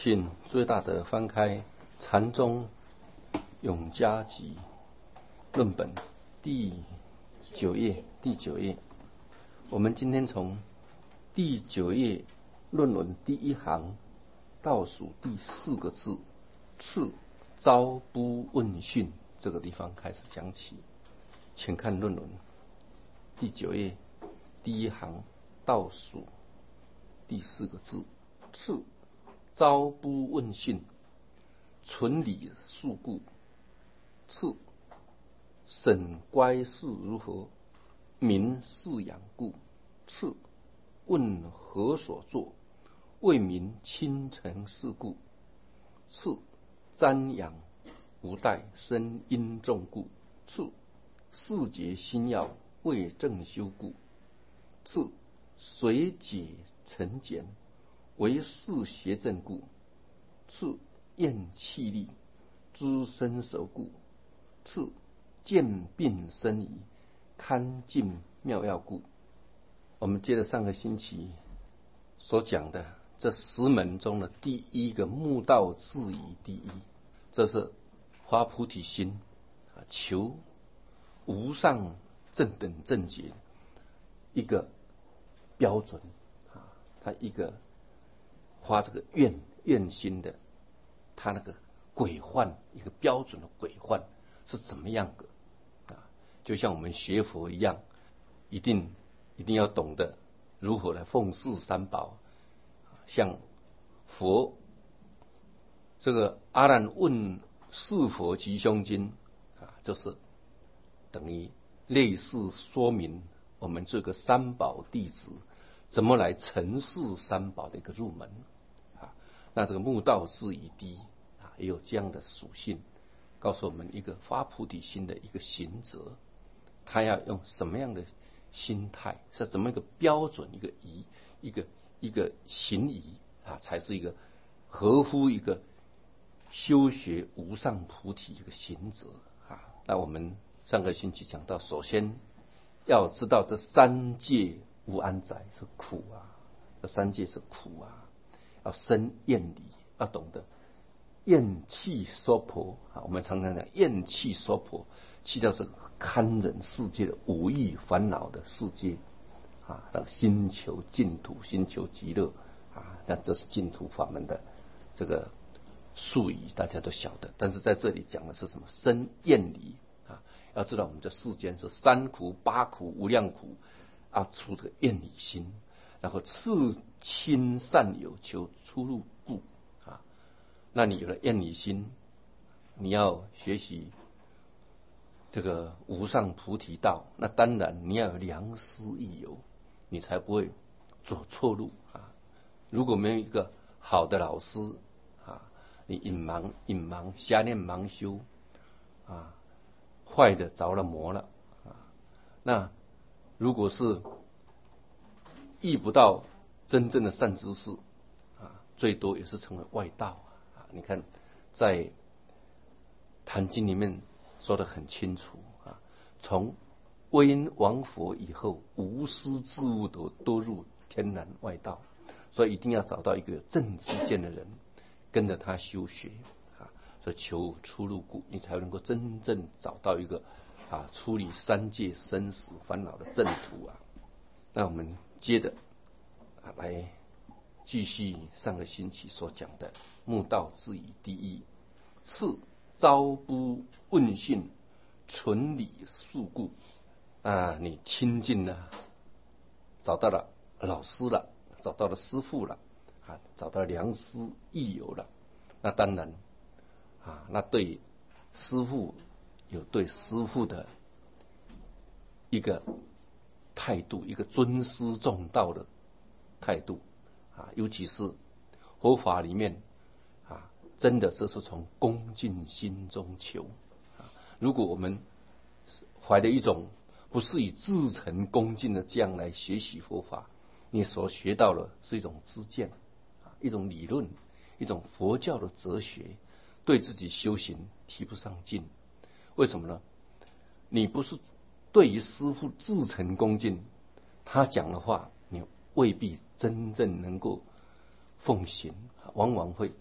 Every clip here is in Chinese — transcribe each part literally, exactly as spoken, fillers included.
请最大的翻开禅宗永嘉集论本第九页，第九页。我们今天从第九页论文第一行倒数第四个字“次招不问讯”这个地方开始讲起。请看论文第九页第一行倒数第四个字“次招不问讯，纯理数故。次审乖事如何，民饲养故。次问何所作，为民亲诚事故。次瞻仰无待，生因重故。次四节心要，为正修故。次随解成简，为事邪正故。次验气力，知身熟故。次见病生疑，堪尽妙药故。我们接着上个星期所讲的这十门中的第一个悟道自疑第一，这是发菩提心，求无上正等正觉一个标准啊，他一个发这个愿愿心的，他那个规范一个标准的规范是怎么样的啊？就像我们学佛一样，一定一定要懂得如何来奉事三宝。像佛这个阿难问是佛吉凶经啊，就是等于类似说明我们这个三宝弟子怎么来承事三宝的一个入门啊。那这个悟道自疑第啊，也有这样的属性，告诉我们一个发菩提心的一个行者，他要用什么样的心态，是怎么一个标准，一个仪，一个一个行仪啊，才是一个合乎一个修学无上菩提一个行者啊。那我们上个星期讲到，首先要知道这三界无安宅是苦啊，这三界是苦啊，要生厌离，要懂得厌气娑婆啊。我们常常讲厌气娑婆，去掉这个堪忍世界的五欲烦恼的世界啊，让心求净土，心求极乐啊。那这是净土法门的这个术语，大家都晓得。但是在这里讲的是什么？生厌离啊。要知道我们这世间是三苦、八苦、无量苦啊，出这个厌离心，然后次亲善友，求出入故啊。那你有了厌离心，你要学习这个无上菩提道，那当然你要有良师益友，你才不会走错路啊。如果没有一个好的老师啊，你隐盲隐盲瞎念盲修啊，坏的着了魔了啊。那如果是遇不到真正的善知识啊，最多也是成为外道啊。你看在坛经里面说得很清楚啊，从威因王佛以后，无师自悟都都入天然外道，所以一定要找到一个有正知见的人，跟着他修学啊，所以求出入故，你才能够真正找到一个啊处理三界生死烦恼的正途啊。那我们接着啊来继续上个星期所讲的悟道自疑第一，次招不问讯，纯理数故啊。你亲近了，找到了老师了，找到了师父了啊，找到了良师益友了。那当然啊，那对师父有对师父的一个态度，一个尊师重道的态度啊。尤其是佛法里面啊，真的这是从恭敬心中求啊。如果我们怀着一种不是以至诚恭敬的这样来学习佛法，你所学到的是一种知见啊，一种理论，一种佛教的哲学，对自己修行提不上劲。为什么呢？你不是对于师父至诚恭敬，他讲的话你未必真正能够奉行，往往会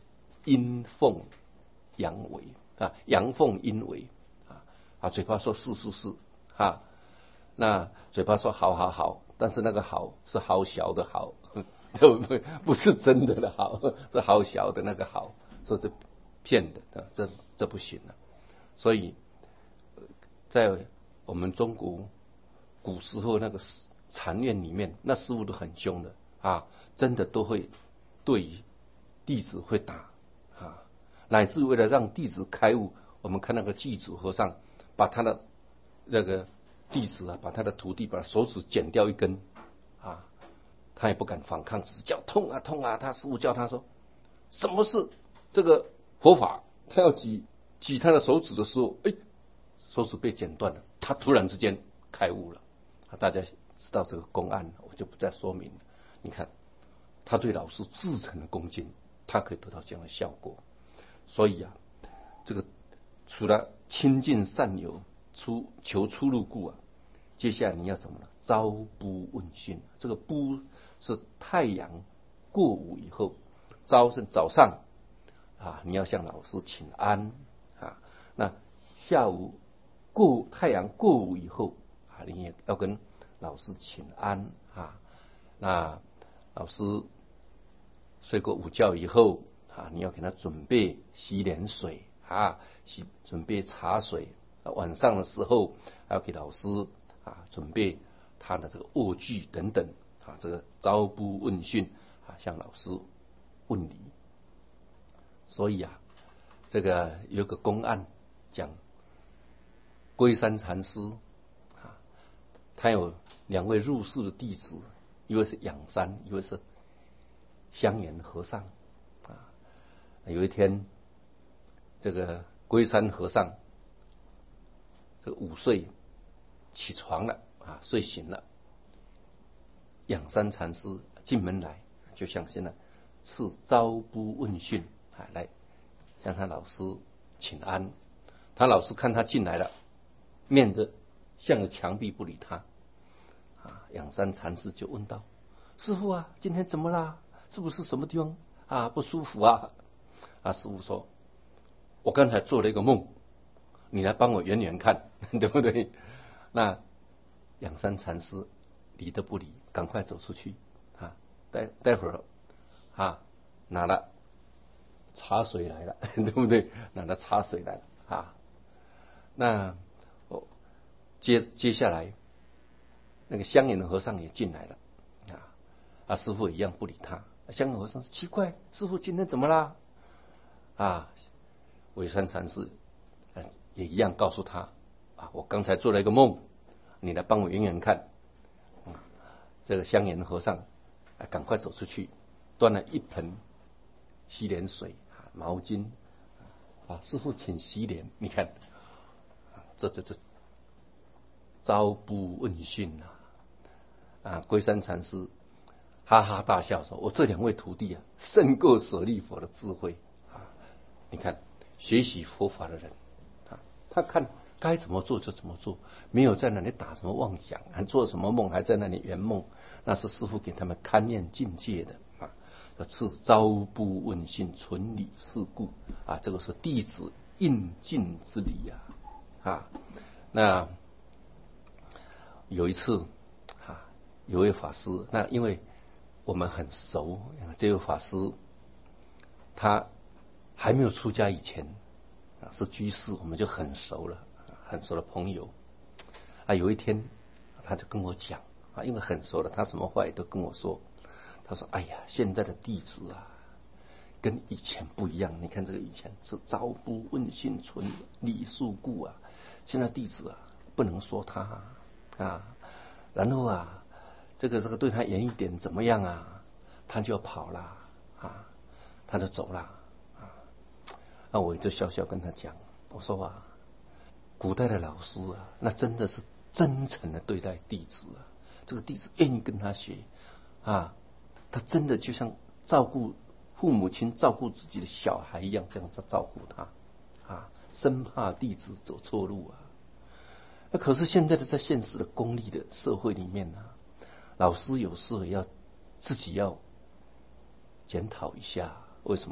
阴奉阳违啊，阳奉阴违啊啊，嘴巴说是是是啊，那嘴巴说好好好，但是那个好是好小的好，对不对？不是真的的好，是好小的那个好，这是骗的，这这不行了。所以，在我们中国古时候那个禅院里面，那师父都很凶的啊，真的都会对弟子会打啊，乃至为了让弟子开悟，我们看那个祭祖和尚把他的那个弟子啊，把他的徒弟把手指剪掉一根啊，他也不敢反抗，只叫痛啊痛啊。他师父叫他说，什么是这个佛法？他要挤挤他的手指的时候，哎，手指被剪断了，他突然之间开悟了。大家知道这个公案，我就不再说明了。你看，他对老师至诚的恭敬，他可以得到这样的效果。所以啊，这个除了亲近善友，出求出入故啊，接下来你要怎么呢？朝不问讯。这个不是太阳过午以后，朝是早上啊，你要向老师请安啊。那下午过太阳过午以后啊，你也要跟老师请安啊。那老师睡过午觉以后啊，你要给他准备洗脸水啊，洗准备茶水。晚上的时候还要给老师啊准备他的这个卧具等等啊，这个朝不问讯啊，向老师问礼。所以啊，这个有个公案讲，龟山禅师啊，他有两位入世的弟子，一位是仰山，一位是香严和尚啊。有一天，这个龟山和尚这个午睡起床了啊，睡醒了。仰山禅师进门来，就像现在是朝不问讯啊，来向他老师请安。他老师看他进来了，面着向着墙壁不理他啊。仰山禅师就问道：“师父啊，今天怎么啦？是不是什么地方啊不舒服啊？”啊，师父说：“我刚才做了一个梦，你来帮我圆圆看，对不对？”那仰山禅师理都不理，赶快走出去啊！待待会儿啊，拿了茶水来了，对不对？拿了茶水来了啊。那哦，接接下来那个香严的和尚也进来了啊，啊，师父一样不理他。香严和尚说：“奇怪，师父今天怎么啦？”啊，韦山禅师也一样告诉他啊，我刚才做了一个梦，你来帮我圆圆看。嗯、这个香严和尚啊，赶快走出去，端了一盆洗脸水、啊、毛巾啊，师父请洗脸。你看，这这这朝不问讯啊！啊，龟山禅师哈哈大笑说：“我这两位徒弟啊，胜过舍利佛的智慧啊！你看，学习佛法的人啊，他看该怎么做就怎么做，没有在那里打什么妄想，还做什么梦，还在那里圆梦，那是师父给他们勘验境界的啊。是朝不问讯，纯理事故啊，这个是弟子应尽之理啊啊。那有一次啊，有位法师，那因为我们很熟，这位法师他还没有出家以前啊是居士，我们就很熟了，很熟的朋友啊。有一天他就跟我讲啊，因为很熟了，他什么话也都跟我说。他说：“哎呀，现在的弟子啊，跟以前不一样。你看这个以前是朝不问讯，纯理事故啊，现在弟子啊不能说他啊，然后啊，这个这个对他严一点怎么样啊，他就要跑了啊，他就走了啊。那我就笑笑跟他讲，我说啊，古代的老师啊，那真的是真诚的对待弟子啊，这个弟子愿意跟他学啊。”他真的就像照顾父母亲照顾自己的小孩一样，这样子照顾他啊，生怕弟子走错路啊。那可是现在的在现实的功利的社会里面呢、啊，老师有时候要自己要检讨一下，为什么？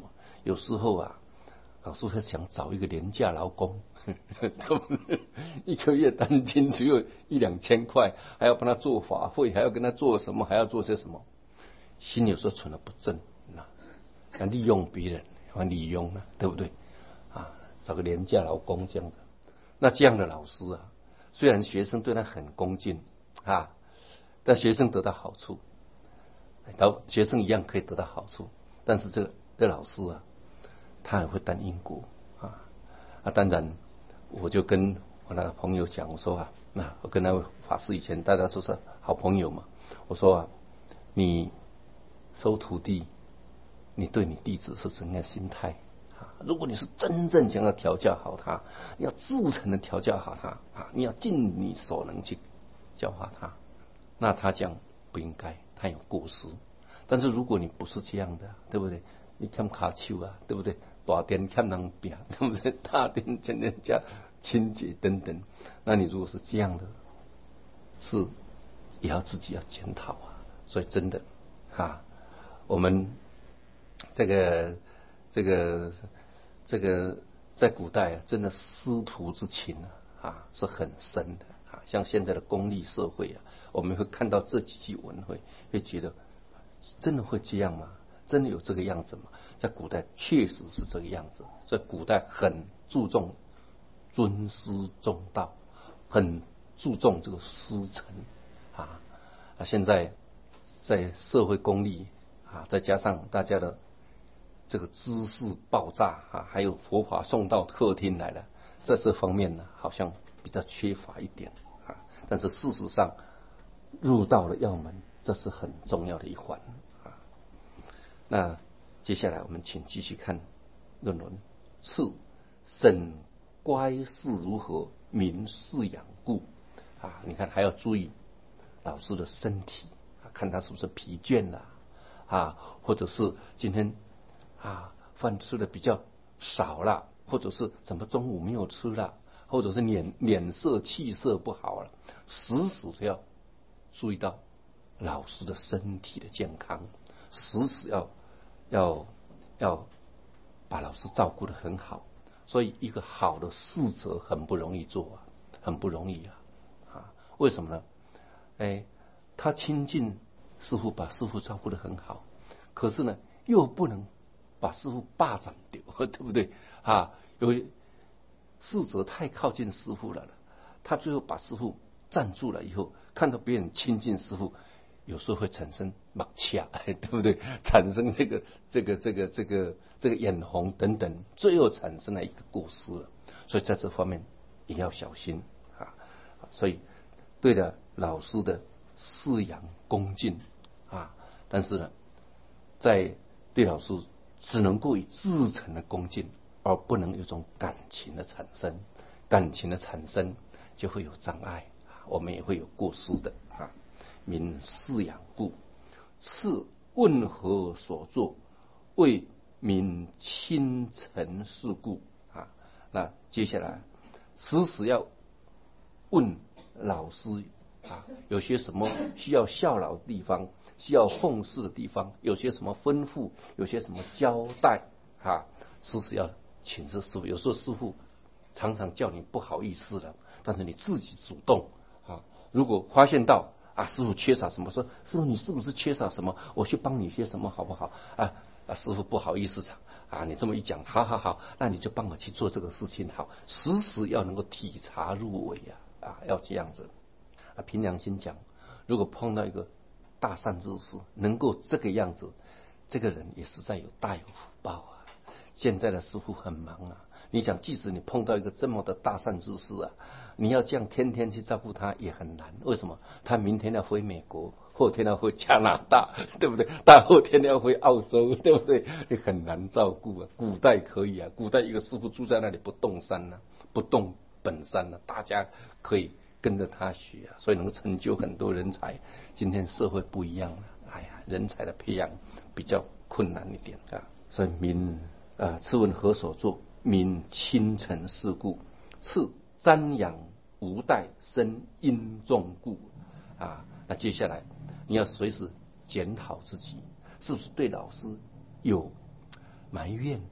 有时候啊，老师会想找一个廉价劳工，对不对？一个月单薪只有一两千块，还要帮他做法会，还要跟他做什么，还要做些什么，心有时候存的不正，那利用别人，利用啊，对不对？啊，找个廉价劳工这样子，那这样的老师啊，虽然学生对他很恭敬啊，但学生得到好处，到学生一样可以得到好处，但是这个这老师啊，他也会担因果啊啊！当然，我就跟我那个朋友讲，我说啊，那我跟那位法师以前大家都是好朋友嘛，我说啊，你收徒弟，你对你弟子是怎样的心态？如果你是真正想要调教好他，要至诚的调教好他啊，你要尽你所能去教化他，那他讲不应该，他有过失。但是如果你不是这样的，对不对？你欠卡手啊，对不对？大殿欠人饼，对不对？大殿欠人家清洁等等，那你如果是这样的，是也要自己要检讨啊。所以真的啊，我们这个这个这个在古代啊，真的师徒之情啊啊是很深的啊。像现在的功利社会啊，我们会看到这几句文会，会觉得真的会这样吗？真的有这个样子吗？在古代确实是这个样子，在古代很注重尊师重道，很注重这个师承啊啊！现在在社会功利啊，再加上大家的这个知识爆炸啊，还有佛法送到客厅来了，在这方面呢，好像比较缺乏一点啊。但是事实上，入到了要门，这是很重要的一环啊。那接下来我们请继续看论文。次，审乖事如何，民饲养故啊。你看还要注意老师的身体啊，看他是不是疲倦了啊，或者是今天啊饭吃的比较少了，或者是怎么中午没有吃了，或者是脸脸色气色不好了，时时要注意到老师的身体的健康，时时要要要把老师照顾得很好。所以一个好的侍者很不容易做啊，很不容易啊啊！为什么呢？哎，他亲近师父，把师父照顾得很好，可是呢，又不能把师父霸占掉，对不对啊？因为侍者太靠近师父了，他最后把师父占住了以后，看到别人亲近师父，有时候会产生盲掐，对不对？产生这个这个这个这个这个眼红等等，最后产生了一个过失了。所以在这方面也要小心啊。所以对了老师的饲养恭敬啊，但是呢，在对老师只能够以至诚的恭敬，而不能有一种感情的产生。感情的产生就会有障碍，我们也会有过失的啊。民饲养故。次，问何所作，为民亲诚事故啊。那接下来时时要问老师啊，有些什么需要效劳的地方，需要奉事的地方，有些什么吩咐，有些什么交代啊，时时要请示师父。有时候师父常常叫你不好意思了，但是你自己主动啊。如果发现到啊，师父缺少什么，说师父你是不是缺少什么？我去帮你些什么好不好？啊啊，师父不好意思啊，你这么一讲，好好好，那你就帮我去做这个事情好。时时要能够体察入微啊啊，要这样子啊。凭良心讲，如果碰到一个大善知识，能够这个样子，这个人也实在有大有福报啊。现在的师父很忙啊。你想，即使你碰到一个这么的大善知识啊，你要这样天天去照顾他也很难。为什么？他明天要回美国，后天要回加拿大，对不对？大后天要回澳洲，对不对？你很难照顾啊。古代可以啊，古代一个师父住在那里不动山啊，不动本山啊，大家可以跟着他学啊，所以能成就很多人才。今天社会不一样了，哎呀，人才的培养比较困难一点啊。所以民啊，次问何所作？民亲诚事故。次，瞻仰无待，生因重故啊。那接下来你要随时检讨自己，是不是对老师有埋怨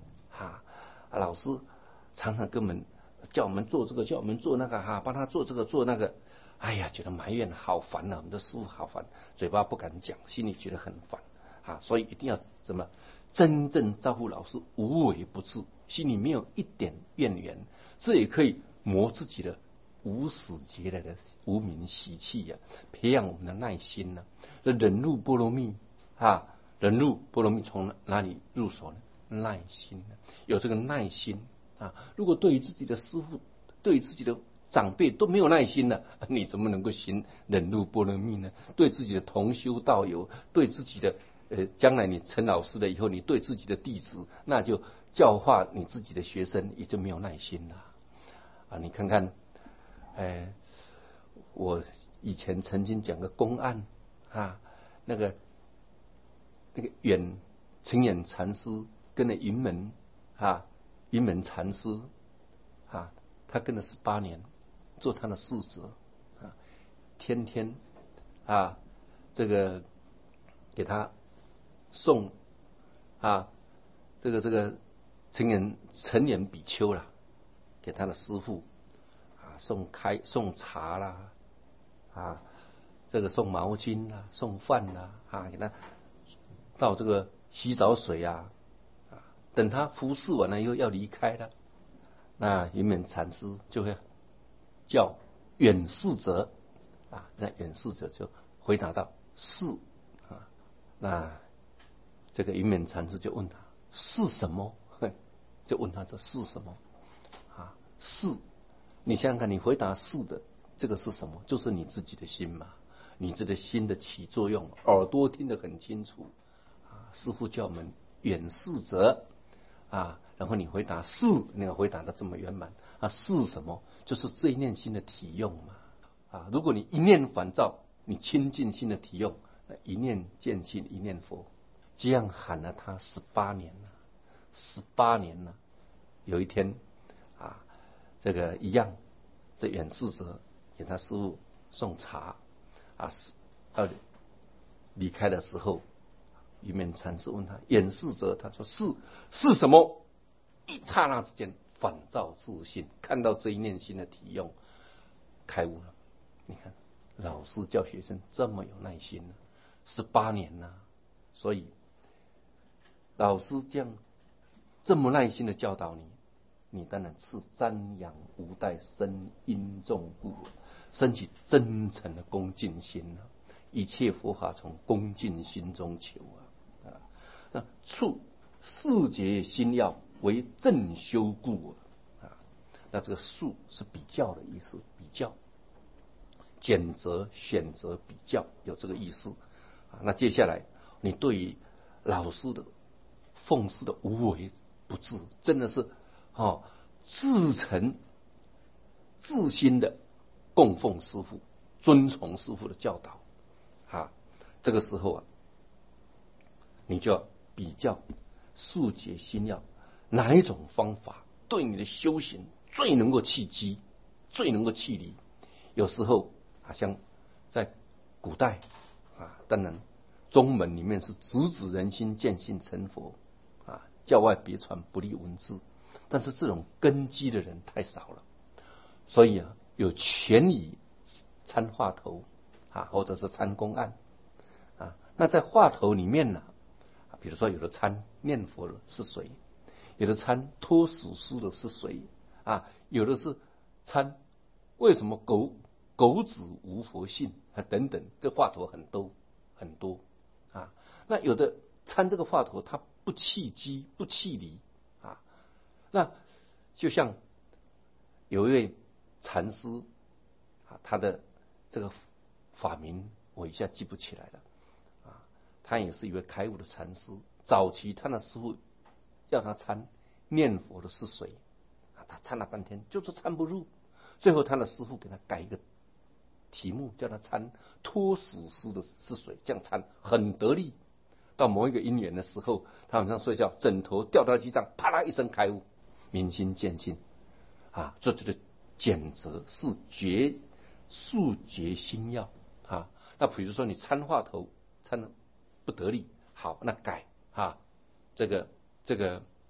啊，老师常常跟我们叫我们做这个，叫我们做那个哈，帮他做这个做那个，哎呀，觉得埋怨好烦啊，我们的师父好烦，嘴巴不敢讲，心里觉得很烦啊，所以一定要怎么真正照顾老师，无微不至，心里没有一点怨言，这也可以磨自己的无始劫来的无名习气呀、啊，培养我们的耐心呢、啊。这忍辱波罗蜜啊，忍辱波罗蜜从哪里入手呢？耐心呢，有这个耐心啊。如果对于自己的师父、对于自己的长辈都没有耐心了，你怎么能够行忍辱波罗蜜呢？对自己的同修道友，对自己的呃，将来你成老师了以后，你对自己的弟子，那就教化你自己的学生，也就没有耐心了啊。你看看。哎，我以前曾经讲个公案啊，那个那个远澄远禅师跟了云门啊，云门禅师啊，他跟了十八年，做他的侍者啊，天天啊，这个给他送啊，这个这个澄远澄远比丘啦，给他的师父。送开送茶啦，啊，这个送毛巾啦，送饭啦，啊，给他倒这个洗澡水啊，啊，等他服侍完了以后要离开了，那云门禅师就会叫远侍者啊，那远侍者就回答道是啊，那这个云门禅师就问他是什么？就问他这是什么？啊，是。你想想看，你回答是的，这个是什么？就是你自己的心嘛，你这个心的起作用，耳朵听得很清楚啊。师父叫我们远视者啊，然后你回答是，你要回答的这么圆满啊，是什么？就是这一念心的体用嘛啊。如果你一念烦躁，你清净心的体用，一念见性，一念佛，这样喊了他十八年了，十八年了，有一天啊。这个一样，这远侍者给他师父送茶啊，要离开的时候，云门禅师问他远侍者，他说是是什么？一刹那之间反照自性，看到这一念心的体用，开悟了。你看，老师教学生这么有耐心呢，十八年呢、啊，所以老师这样这么耐心的教导你。你当然是瞻仰无待，生因重故，升起真诚的恭敬心啊！一切佛法从恭敬心中求啊！啊，那处四节心要为正修故啊！那这个数是比较的意思，比较、拣择、选择、比较，有这个意思啊。那接下来，你对于老师的奉事的无为不至，真的是。哦，自诚自心的供奉师父，遵从师父的教导啊。这个时候啊，你就要比较速解心要，哪一种方法对你的修行最能够契机，最能够契理。有时候啊，像在古代啊，当然宗门里面是直指人心，见性成佛啊，教外别传不立文字。但是这种根基的人太少了，所以啊，有权以参话头啊，或者是参公案啊。那在话头里面呢，比如说有的参念佛的是谁，有的参托死书的是谁啊，有的是参为什么狗狗子无佛性啊等等，这话头很多很多啊。那有的参这个话头，它不契机不契理。那就像有一位禅师啊，他的这个法名我一下记不起来了啊。他也是一位开悟的禅师。早期他的师父要他参念佛的是谁啊？他参了半天，就是参不入。最后他的师父给他改一个题目，叫他参托死师的是谁？这样参很得力。到某一个因缘的时候，他晚上睡觉，枕头掉到地上，啪啦一声开悟。明心见性啊，这就是拣择是绝速决心要啊。那比如说你参话头参不得力，好，那改啊，这个这个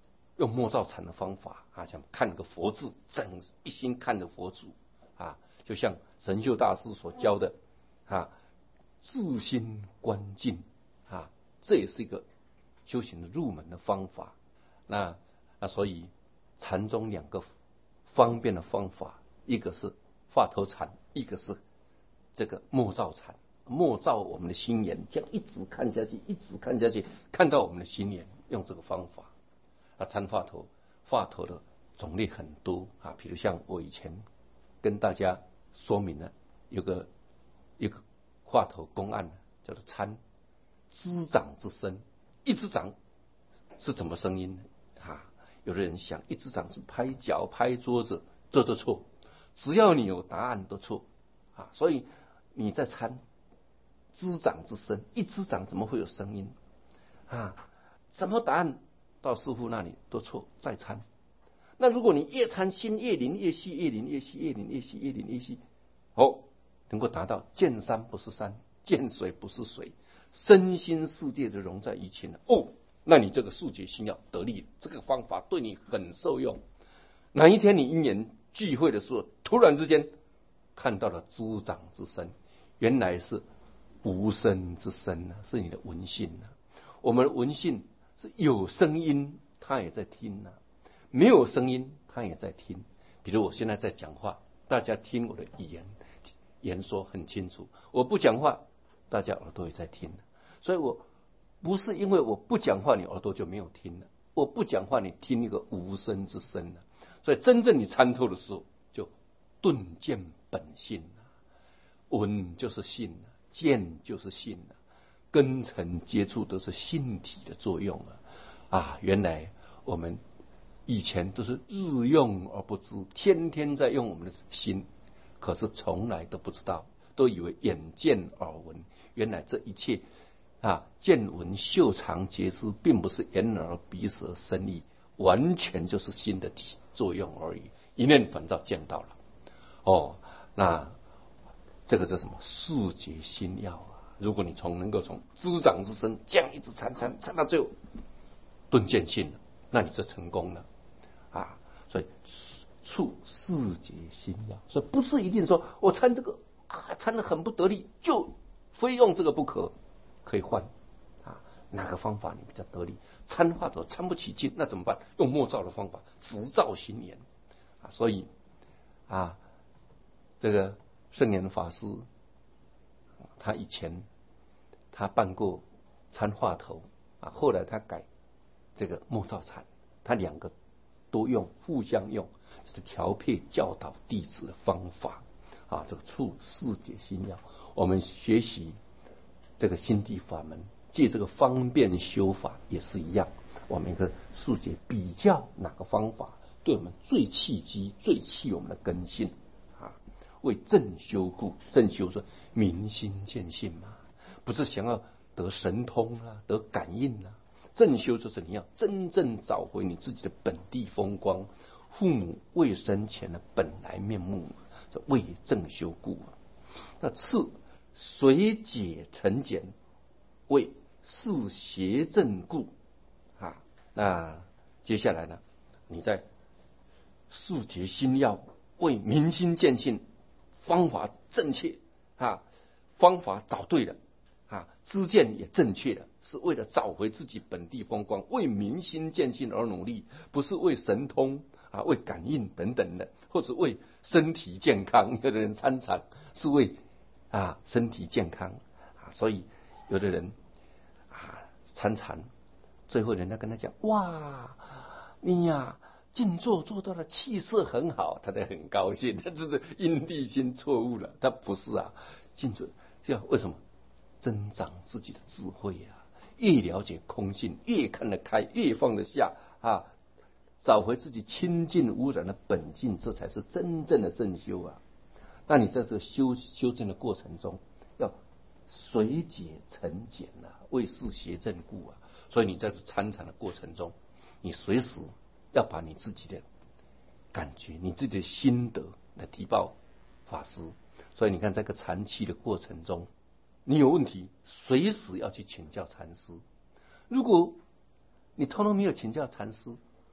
用默照禅的方法啊，像看个佛字，整一心看着佛祖啊，就像神秀大师所教的啊，自心观境啊，这也是一个修行的入门的方法。那那所以禅中两个方便的方法，一个是话头禅，一个是这个默照禅。默照我们的心眼，这样一直看下去，一直看下去，看到我们的心眼，用这个方法。啊，参话头，话头的种类很多啊，比如像我以前跟大家说明了，有个一个话头公案，叫做参滋长之声。一只掌是怎么声音呢？啊，有的人想一只掌是拍脚、拍桌子，这都错。只要你有答案都错啊，所以你在参滋长之声，一只掌怎么会有声音啊？什么答案到师父那里都错，再参。那如果你越参心越灵越细，越灵越细，越灵越细，越灵越细，哦，能够达到见山不是山，见水不是水，身心世界就融在一起了。哦，那你这个速解心要得力，这个方法对你很受用。哪一天你因缘聚会的时候，突然之间看到了滋长之声，原来是无声之声呢，是你的闻性呢。我们的闻性是有声音，他也在听呢；没有声音，他也在听。比如我现在在讲话，大家听我的语言言说很清楚；我不讲话，大家耳朵也在听。所以我不是因为我不讲话，你耳朵就没有听了；我不讲话，你听一个无声之声了。所以真正你参透的时候，就顿见本性了。闻就是性了，见就是性了，根尘接触都是性体的作用啊！啊，原来我们以前都是日用而不知，天天在用我们的心，可是从来都不知道，都以为眼见耳闻。原来这一切啊，见闻嗅尝觉知，并不是眼耳鼻舌身意，完全就是心的体作用而已。一念反照见到了，哦，那这个叫什么？速解心要啊！如果你从能够从滋长之声这样一直参参参到最后顿见性了，那你就成功了啊！所以处速解心要，所以不是一定说我参这个啊参得很不得力，就非用这个不可，可以换啊，哪个方法你比较得力？参话头参不起劲，那怎么办？用默照的方法，直照心眼啊！所以啊，这个圣严法师，他以前他办过参话头啊，后来他改这个默照禅，他两个都用，互相用，是调配教导弟子的方法啊。这个处速解心要，我们学习这个心地法门，借这个方便修法也是一样。我们一个速解比较哪个方法对我们最契机、最契我们的根性啊？为正修故，正修说明心见性嘛，不是想要得神通啊，得感应啊。正修就是你要真正找回你自己的本地风光，父母未生前的本来面目，这为正修故啊。那次随解成简，为是邪正故啊。那接下来呢，你在速解心要，为明心见性，方法正确啊，方法找对了啊，知见也正确了，是为了找回自己本地风光，为明心见性而努力，不是为神通啊、为感应等等的，或者为身体健康。有的人参禅是为啊身体健康啊，所以有的人啊参禅，最后人家跟他讲：哇，你呀、啊、静坐做到了气色很好，他才很高兴。他这是因地心错误了，他不是啊，静坐要为什么？增长自己的智慧啊！越了解空性，越看得开，越放得下啊！找回自己清净无染的本性，这才是真正的正修啊！那你在这个修修正的过程中，要随解成简啊，为是邪正故啊！所以你在这参禅的过程中，你随时要把你自己的感觉、你自己的心得来提报法师。所以你看，这个禅期的过程中，你有问题，随时要去请教禅师。如果你通通没有请教禅师，啊，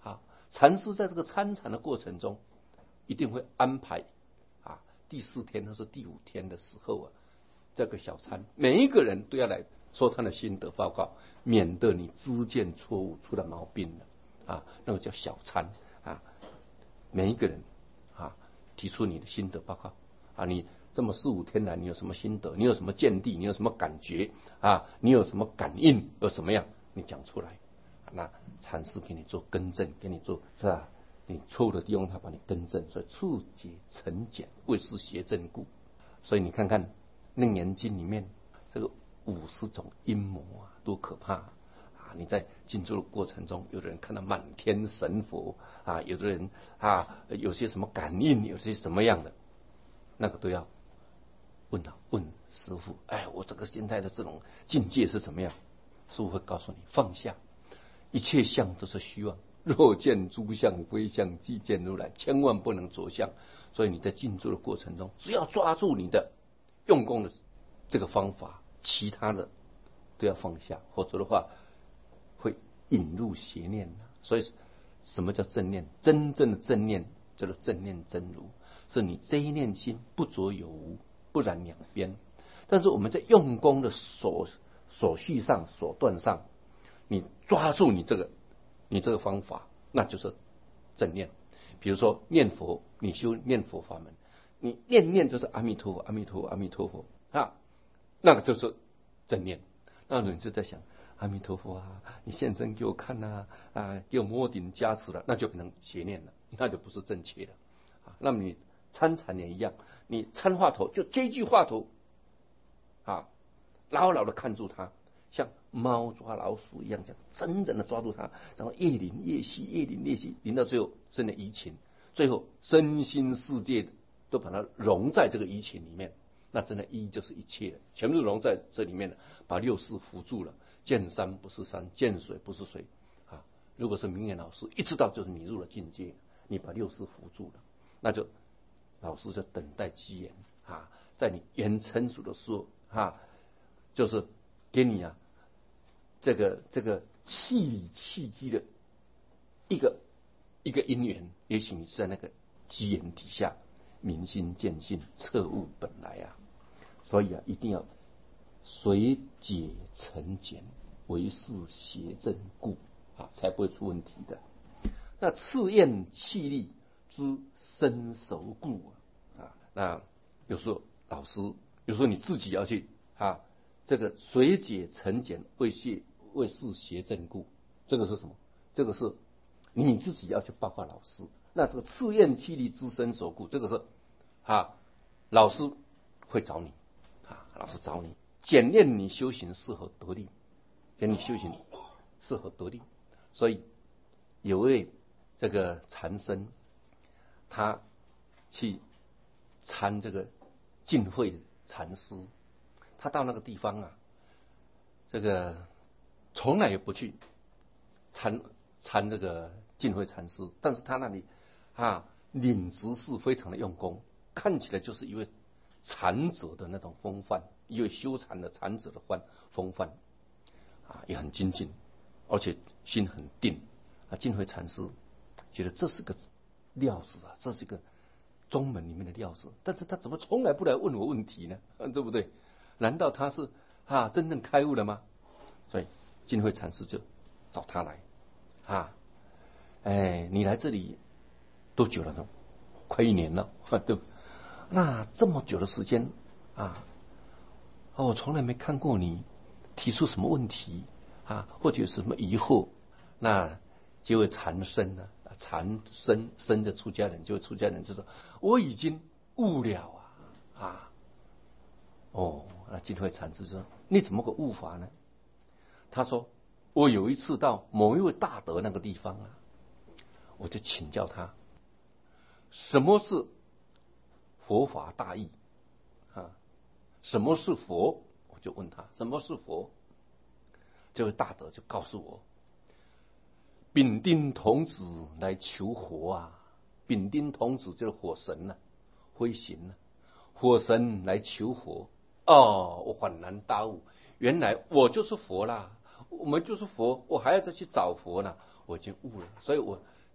禅师在这个参禅的过程中，一定会安排啊，第四天或是第五天的时候啊，这个小参，每一个人都要来说他的心得报告，免得你知见错误出了毛病了啊，那个叫小参啊。每一个人啊，提出你的心得报告啊，你这么四五天来，你有什么心得？你有什么见地？你有什么感觉啊？你有什么感应？有什么样？你讲出来，那禅师给你做更正，给你做是吧？你错误的地方，他把你更正，所以处解成简，为是邪正故。所以你看看《楞严经》里面这个五十种阴谋啊，多可怕啊！你在静坐的过程中，有的人看到满天神佛啊，有的人啊有些什么感应，有些什么样的，那个都要问啊问师父。哎，我这个现在的这种境界是怎么样？师父会告诉你，放下一切相都是虚妄，若见诸相非相，即见如来，千万不能着相。所以你在静坐的过程中，只要抓住你的用功的这个方法，其他的都要放下，否则的话会引入邪念。所以什么叫正念？真正的正念叫做正念真如，是你这一念心不着有无，不染两边。但是我们在用功的手手续上、手段上，你抓住你这个你这个方法，那就是正念。比如说念佛，你修念佛法门，你念念就是阿弥陀佛，阿弥陀佛，阿弥陀佛啊，那个就是正念。那你就在想，阿弥陀佛啊，你现身给我看呐、啊，啊，给我摩顶加持了，那就变成邪念了，那就不是正确的啊。那么你参禅也一样，你参话头就这句话头啊，牢牢的看住它，像猫抓老鼠一样，这样真正的抓住它，然后越临越细，越临越细，临到最后生了移情，最后身心世界都把它融在这个移情里面。那真的一就是一切了，全部都融在这里面了，把六识扶住了。见山不是山，见水不是水啊！如果是明眼老师，一知道就是你入了境界，你把六识扶住了，那就老师就等待机缘啊，在你缘成熟的时候啊，就是给你啊这个这个契契机的一个一个因缘，也许你在那个机缘底下明心见性，彻悟本来啊。所以啊，一定要随解成简，为是邪正故啊，才不会出问题的。那次验气力之身熟故啊，那有时候老师，有时候你自己要去啊，这个随解成简，为是为是邪正故，这个是什么？这个是你自己要去报告老师。那这个次验气力之身熟故，这个是啊，老师会找你。啊，老师找你检验你修行是否得力，检验你修行是否得力。所以有位这个禅僧，他去参这个净慧禅师，他到那个地方啊，这个从来也不去参参这个净慧禅师，但是他那里啊领执事非常的用功，看起来就是一位禅者的那种风范，一位修禅的禅者的风风范啊，也很精进，而且心很定啊。净慧禅师觉得这是个料子啊，这是个宗门里面的料子，但是他怎么从来不来问我问题呢？对不对？难道他是啊真正开悟了吗？所以净慧禅师就找他来啊，哎，你来这里多久了呢？快一年了，对不？那这么久的时间啊，哦，我从来没看过你提出什么问题啊，或者有什么疑惑。那这位禅僧呢，禅僧僧的出家人，这位出家人就说：“我已经悟了啊啊！”哦，那净慧禅师说：“你怎么个悟法呢？”他说：“我有一次到某一位大德那个地方啊，我就请教他，什么是佛法大义啊？什么是佛？我就问他什么是佛。这位大德就告诉我，丙丁童子来求佛啊。丙丁童子就是火神呐、啊，飞行呐、啊，火神来求佛。哦，我恍然大悟，原来我就是佛啦，我们就是佛，我还要再去找佛呢。我已经悟了，所以我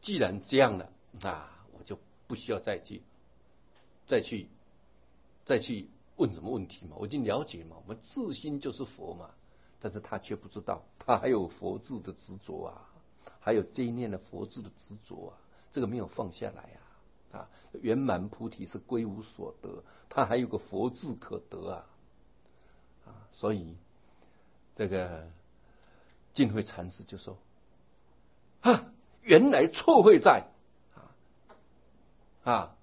既然这样了，啊，我就不需要再去再去再去问什么问题嘛，我已经了解嘛，我们自心就是佛嘛。但是他却不知道，他还有佛字的执着啊，还有这一念的佛字的执着啊，这个没有放下来啊。啊，圆满菩提是归无所得，他还有个佛字可得啊。啊，所以这个净慧禅师就说：啊，原来错会在啊啊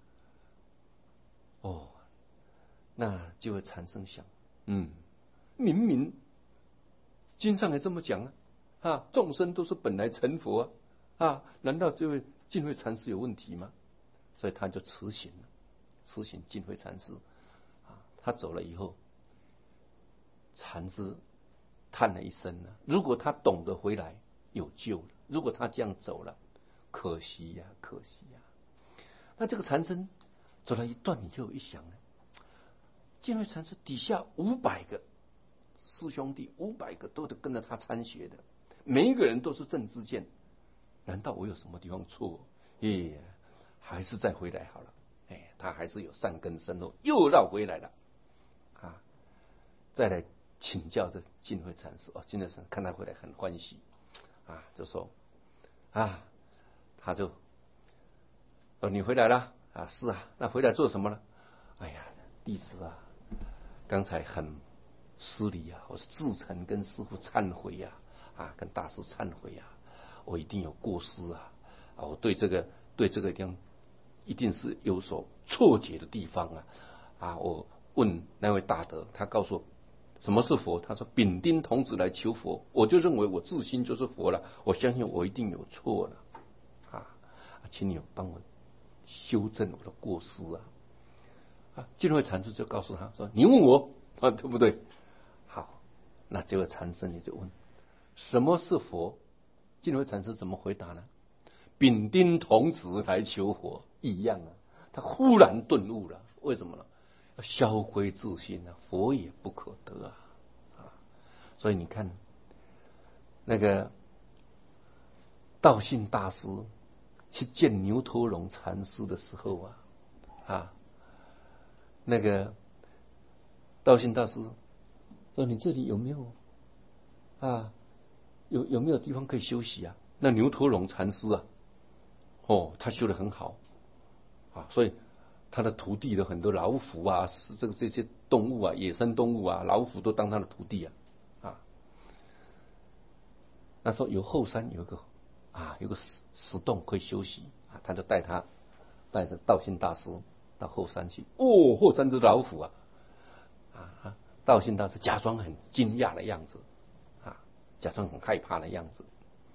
哦，那就会产生想，嗯，明明经上也这么讲啊，啊，众生都是本来成佛啊，啊，难道这位净慧禅师有问题吗？所以他就辞行了，辞行净慧禅师啊，他走了以后，禅师叹了一声呢，如果他懂得回来，有救了；如果他这样走了，可惜呀、啊，可惜呀、啊。那这个禅师走了一段，你就一想呢，净慧禅师底下五百个师兄弟，五百个都得跟着他参学的，每一个人都是正知见，难道我有什么地方错？哎，还是再回来好了。哎，他还是有善根深厚，又绕回来了啊！再来请教这净慧禅师哦，净慧禅师看他回来很欢喜啊，就说啊，他就哦，你回来了啊？是啊，那回来做什么呢？哎呀，弟子啊，刚才很失礼啊，我是自诚跟师父忏悔呀、啊，啊，跟大师忏悔呀、啊，我一定有过失啊，啊，我对这个对这个地方一定是有所错解的地方啊，啊，我问那位大德，他告诉我什么是佛，他说丙丁童子来求佛，我就认为我自心就是佛了，我相信我一定有错了啊，请你帮我修正我的过失啊。啊，净慧禅师就告诉他说：“你问我啊，对不对？”好，那这位禅师你就问：“什么是佛？”净慧禅师怎么回答呢？丙丁童子来求佛，一样啊。他忽然顿悟了，为什么呢？消归自心啊，佛也不可得啊啊！所以你看，那个道信大师去见牛头龙禅师的时候啊啊。那个道信大师说：“你这里有没有啊？有有没有地方可以休息啊？”那牛头龙禅师啊，哦，他修得很好啊，所以他的徒弟的很多老虎啊，这个这些动物啊，野生动物啊，老虎都当他的徒弟啊啊。那时候有后山有一个啊，有个石石洞可以休息啊，他就带他带着道信大师到后山去。哦，后山是老虎啊！啊，道信大师假装很惊讶的样子，啊，假装很害怕的样子。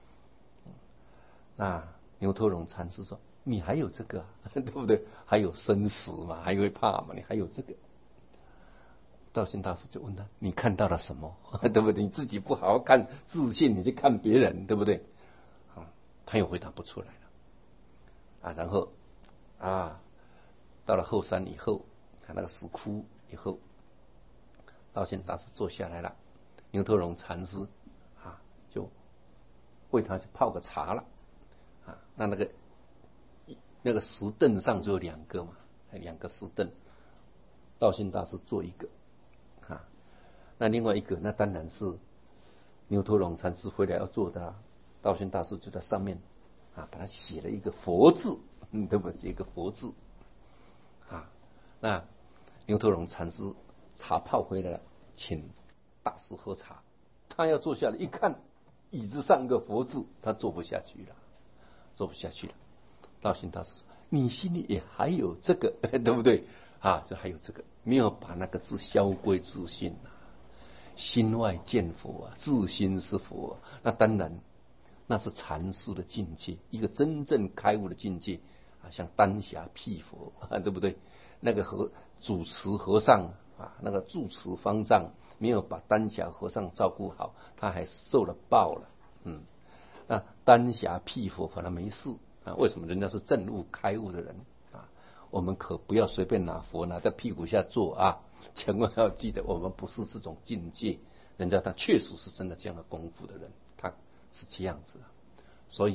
那牛头龙禅师说：“你还有这个、啊，对不对？还有生死嘛，还会怕嘛？你还有这个？”道信大师就问他：“你看到了什么？对不对？你自己不好好看自信，你去看别人，对不对？”啊，他又回答不出来了。啊，然后啊。到了后山以后，看那个石窟以后，道信大师坐下来了，牛头龙禅师啊就为他去泡个茶了啊。那那个那个石凳上就有两个嘛，两个石凳，道信大师坐一个啊，那另外一个那当然是牛头龙禅师回来要做的啦。道信大师就在上面啊，把它写了一个佛字，嗯，对不对？写一个佛字。啊，那牛头龙禅师茶泡回来了，请大师喝茶。他要坐下来一看，椅子上个佛字，他坐不下去了，坐不下去了。道信大师说：“你心里也还有这个，对不对？啊，这还有这个，没有把那个字消归自信啊。心外见佛啊，自心是佛、啊。那当然，那是禅师的境界，一个真正开悟的境界。”啊，像丹霞辟佛啊，对不对？那个和主持和尚啊，那个住持方丈没有把丹霞和尚照顾好，他还受了报了。嗯，那丹霞辟佛反而没事啊？为什么？人家是证悟开悟的人啊，我们可不要随便拿佛拿在屁股下坐啊！千万要记得，我们不是这种境界。人家他确实是真的这样的功夫的人，他是这样子啊。所以啊，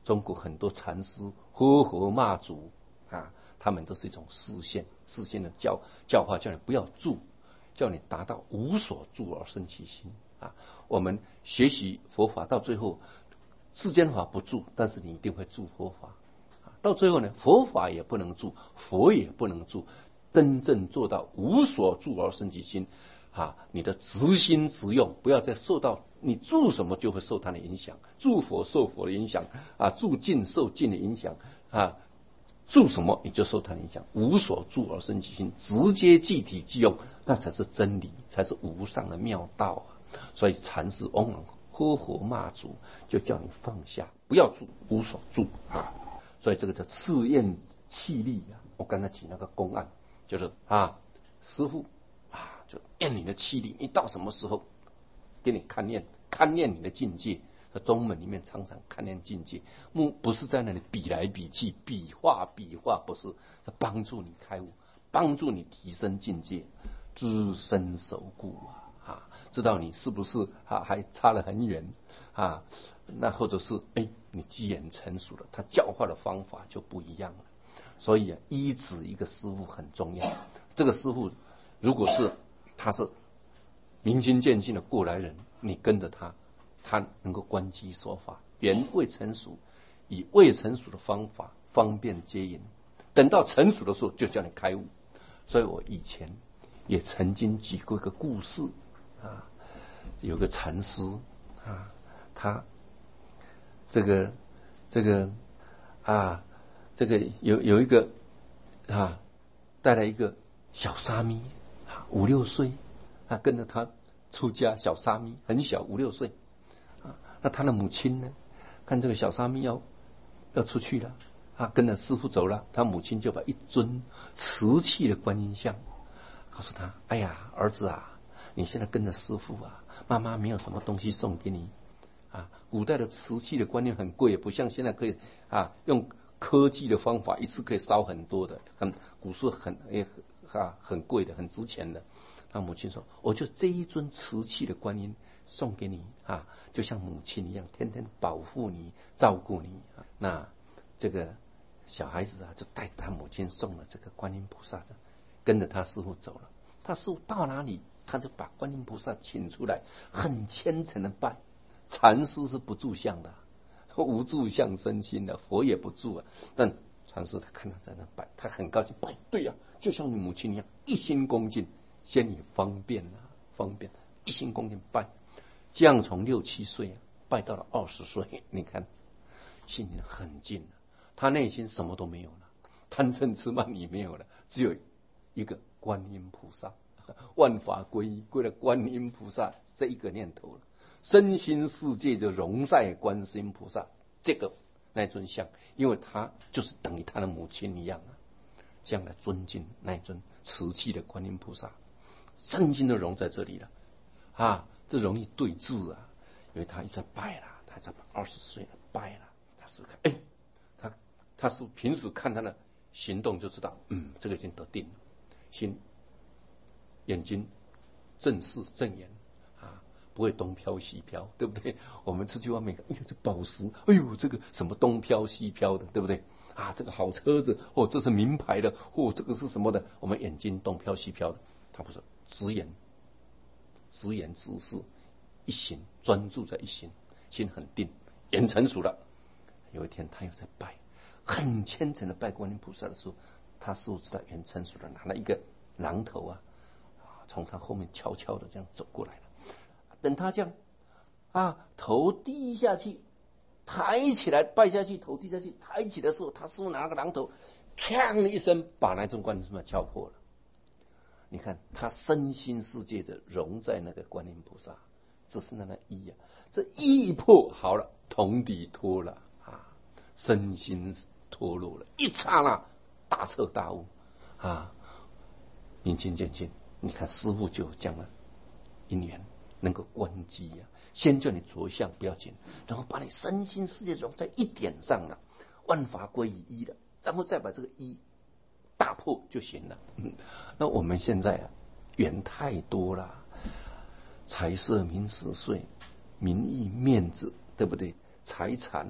中国很多禅师呵呵骂祖啊，他们都是一种示现，示现的教教化，叫你不要住，叫你达到无所住而生其心啊。我们学习佛法到最后，世间法不住，但是你一定会住佛法。到最后呢，佛法也不能住，佛也不能住，真正做到无所住而生其心啊！你的直心直用，不要再受到你住什么就会受它的影响，住佛受佛的影响啊，住境受境的影响啊，住什么你就受它的影响，无所住而生其心，直接即体即用，那才是真理，才是无上的妙道啊！所以禅师往往呵呵骂祖，就叫你放下，不要住，无所住啊！所以这个叫赤焰气力啊！我刚才举那个公案，就是啊，师父啊，就验你的气力，你到什么时候给你勘验勘验你的境界？在宗门里面常常勘验境界，目不是在那里比来比去，比划比划，不是，是帮助你开悟，帮助你提升境界，知身守固啊！啊，知道你是不是啊还差了很远啊？那或者是哎，你机缘成熟了，他教化的方法就不一样了。所以啊，依止一个师父很重要。这个师父如果是他是明心见性的过来人，你跟着他，他能够观机说法，缘未成熟，以未成熟的方法方便接引，等到成熟的时候就叫你开悟。所以我以前也曾经举过一个故事啊，有个禅师啊，他这个这个啊，这个有有一个啊，带来一个小沙弥啊，五六岁啊，跟着他出家，小沙弥很小，五六岁啊。那他的母亲呢，看这个小沙弥要要出去了啊，跟着师父走了，他母亲就把一尊瓷器的观音像告诉他：“哎呀，儿子啊，你现在跟着师父啊，妈妈没有什么东西送给你。”啊，古代的瓷器的观念很贵，不像现在可以啊用科技的方法一次可以烧很多的，很古时很也啊很贵的，很值钱的。他母亲说：“我就这一尊瓷器的观音送给你啊，就像母亲一样，天天保护你、照顾你。”那这个小孩子啊，就带他母亲送了这个观音菩萨，跟着他师父走了。他师父到哪里，他就把观音菩萨请出来，很虔诚的拜。禅师是不住相的，无住相生心的，佛也不住啊。但禅师他看他在那拜，他很高兴，拜对呀、啊，就像你母亲一样，一心恭敬，先以方便啊，方便，一心恭敬拜。这样从六七岁、啊、拜到了二十岁，你看心里很静了，他内心什么都没有了，贪嗔痴慢疑没有了，只有一个观音菩萨，万法归一，归了观音菩萨这一个念头了。身心世界就融在观世音菩萨这个那尊像，因为他就是等于他的母亲一样啊，这样来尊敬那尊瓷器的观音菩萨，身心都融在这里了啊，这容易对治啊，因为他一在拜了，他才二十岁了拜了，他是看哎，他他是平时看他的行动就知道，嗯，这个已经得定了，心眼睛正视正眼。不会东飘西飘，对不对？我们出去外面，哎呦，这宝石，哎呦，这个什么东飘西飘的，对不对？啊，这个好车子，哦，这是名牌的，哦，这个是什么的？我们眼睛东飘西飘的，他不是直眼，直眼直视，一心专注在一心，心很定，眼成熟了。有一天他又在拜，很虔诚的拜观音菩萨的时候，他师父知道眼成熟了，拿了一个榔头啊，从他后面悄悄的这样走过来了。等他这样啊，头低下去，抬起来，拜下去，头低下去，抬起来的时候，他师父拿个榔头，锵一声把那尊观音菩萨敲破了。你看他身心世界的融在那个观音菩萨，这是那个一啊，这一破好了，同底脱了啊，身心脱落了，一刹那大彻大悟啊，明心见性。你看师父就这样的因缘。能够观机啊，先叫你着相不要紧，然后把你身心世界融在一点上了，万法归于一了，然后再把这个一大破就行了。嗯，那我们现在啊，缘太多了，财色名食睡，名誉面子，对不对？财产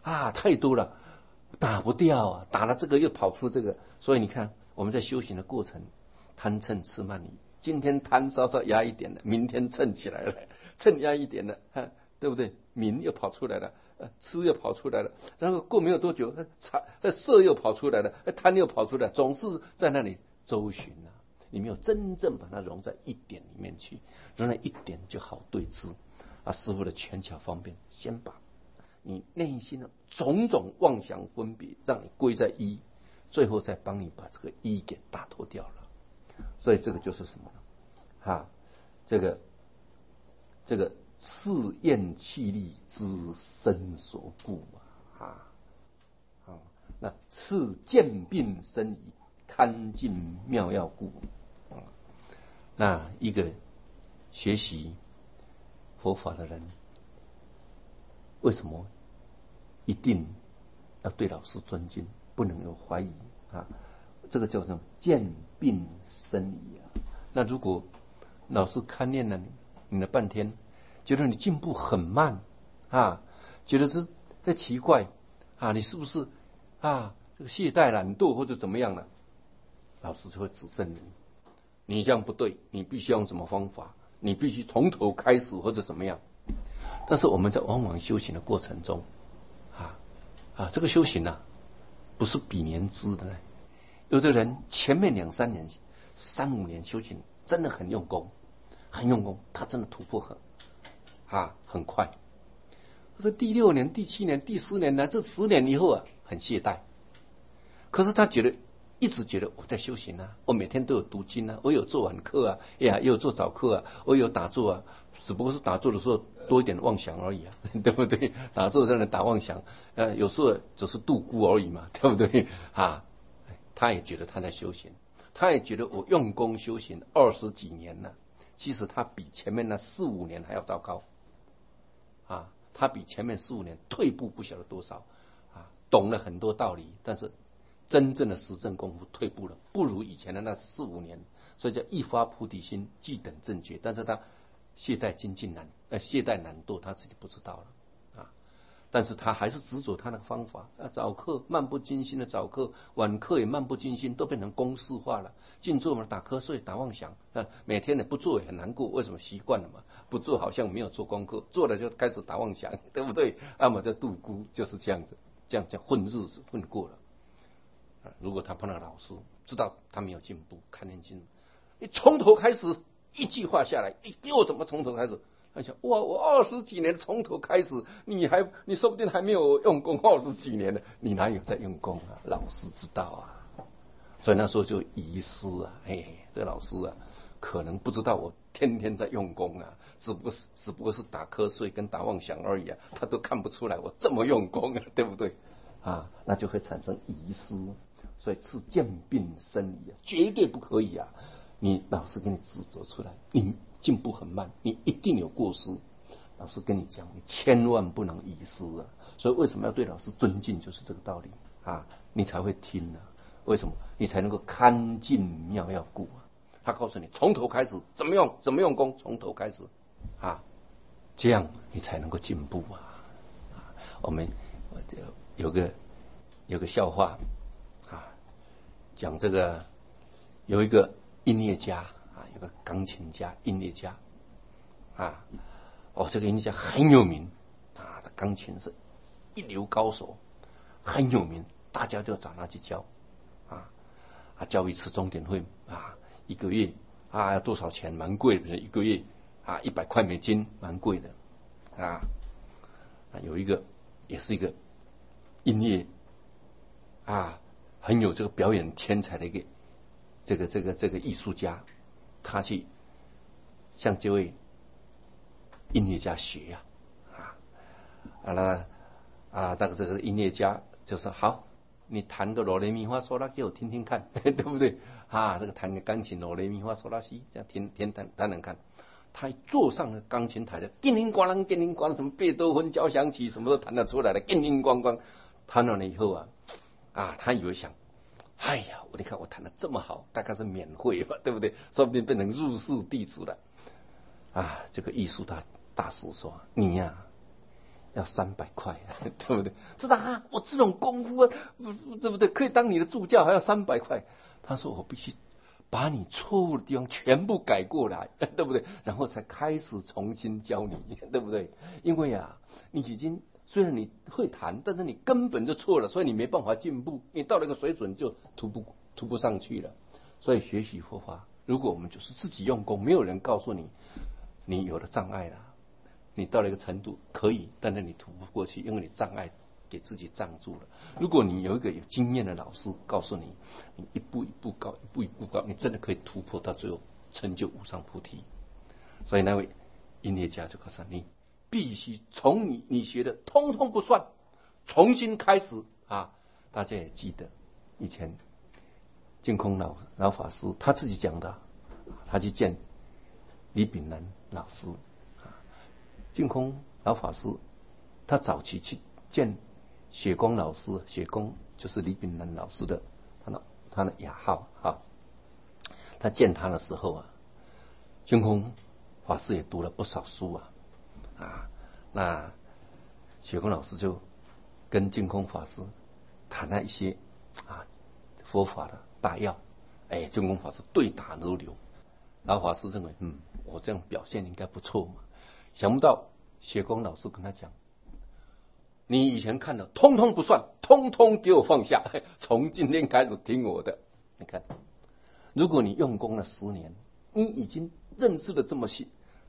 啊，太多了，打不掉啊，打了这个又跑出这个，所以你看我们在修行的过程，贪嗔痴慢疑，今天贪稍稍压一点了，明天嗔起来了，嗔压一点了，啊，对不对？名又跑出来了，呃，痴又跑出来了，然后过没有多久，财呃色又跑出来了，贪又跑出来，总是在那里周旋啊。你没有真正把它融在一点里面去，融在一点就好对治啊。师父的权巧方便，先把你内心的种种妄想分别让你归在一，最后再帮你把这个一给打脱掉了。所以这个就是什么呢？哈，这个这个次厌气力之身所故啊，啊，那次见病生疑，堪尽妙药故。啊，那一个学习佛法的人，为什么一定要对老师尊敬，不能有怀疑啊？这个叫做见病生疑啊。那如果老师看念了你，你了半天，觉得你进步很慢啊，觉得是在奇怪啊，你是不是啊这个懈怠懒惰或者怎么样了？老师就会指正你，你这样不对，你必须用什么方法，你必须从头开始或者怎么样。但是我们在往往修行的过程中啊啊，这个修行啊不是比年资的呢。有的人前面两三年、三五年修行真的很用功，很用功，他真的突破很啊很快。可是第六年、第七年、第十年呢，这十年以后啊，很懈怠。可是他觉得一直觉得我在修行啊，我每天都有读经啊，我有做晚课啊，哎呀，也有做早课啊，我有打坐啊，只不过是打坐的时候多一点妄想而已啊，对不对？打坐在那打妄想，呃，有时候只是度孤而已嘛，对不对啊？他也觉得他在修行，他也觉得我用功修行二十几年了，其实他比前面那四五年还要糟糕啊！他比前面四五年退步不晓得多少啊，懂了很多道理，但是真正的实证功夫退步了，不如以前的那四五年，所以叫一发菩提心，即等正觉。但是他懈怠精进难，呃，懈怠懒惰，他自己不知道了。但是他还是执着他那个方法啊，早课漫不经心的早课，晚课也漫不经心，都变成公式化了。静坐嘛，打瞌睡、打妄想啊，每天呢不做也很难过，为什么？习惯了嘛，不做好像没有做功课，做了就开始打妄想，对不对？那么这度孤就是这样子，这样叫混日子，混过了。啊，如果他碰到老师，知道他没有进步，看念经，你从头开始，一句话下来，你给我怎么从头开始？他想，哇，我二十几年从头开始，你还你说不定还没有用功二十几年呢，你哪有在用功啊？老师知道啊，所以那时候就遗失啊，嘿嘿，这老师啊，可能不知道我天天在用功啊，只不过是只不过是打瞌睡跟打妄想而已啊，他都看不出来我这么用功啊，对不对啊？那就会产生遗失，所以是见病生疑啊，绝对不可以啊！你老师给你指责出来，你进步很慢，你一定有过失。老师跟你讲，你千万不能遗失啊！所以为什么要对老师尊敬，就是这个道理啊！你才会听啊。为什么？你才能够堪尽妙药故啊！他告诉你，从头开始怎么用，怎么用功，从头开始啊，这样你才能够进步啊！啊，我们有个有个笑话啊，讲这个有一个音乐家啊，有个钢琴家、音乐家啊，哦，这个音乐家很有名啊，他钢琴是一流高手，很有名，大家都要找他去教啊。啊，教一次钟点费啊，一个月啊要多少钱？蛮贵的，一个月啊一百块美金，蛮贵的啊。啊，有一个也是一个音乐啊很有这个表演天才的一个这个这个这个艺术家，他去向这位音乐家学呀啊啊那啊这个这个音乐家就说好。你弹个哆来咪发嗦拉给我听听看，对不对啊？这个弹个钢琴哆来咪发嗦拉西，这样听听弹弹弹看。他坐上了钢琴台的，叮铃咣啷，叮铃咣啷，什么贝多芬交响曲什么都弹得出来了，叮铃咣咣。弹完了以后啊，啊，他以为想，哎呀，我你看我弹得这么好，大概是免费吧，对不对？说不定变成入室弟子了。啊，这个艺术大大师说，你呀、啊， 要三百块，对不对？知道啊，我这种功夫啊，对不对？可以当你的助教，还要三百块。他说我必须把你错误的地方全部改过来，对不对？然后才开始重新教你，对不对？因为啊，你已经虽然你会弹，但是你根本就错了，所以你没办法进步。你到了一个水准就突不突不上去了。所以学习佛法，如果我们就是自己用功，没有人告诉你你有了障碍了，你到了一个程度可以，但是你突不过去，因为你障碍给自己障住了。如果你有一个有经验的老师告诉你，你一步一步高，一步一步高，你真的可以突破到最后成就无上菩提。所以那位音乐家就告诉你，必须从你你学的通通不算，重新开始啊！大家也记得以前净空老老法师他自己讲的，他去见李炳南老师。净空老法师他早期去见雪公老师，雪公就是李炳南老师的他的他的雅号哈。他见他的时候啊，净空法师也读了不少书啊啊，那雪公老师就跟净空法师谈了一些啊佛法的大要，哎，净空法师对答如流。老法师认为，嗯，我这样表现应该不错嘛。想不到雪公老师跟他讲，你以前看的通通不算，通通给我放下，从今天开始听我的。你看，如果你用功了十年，你已经认识的这么细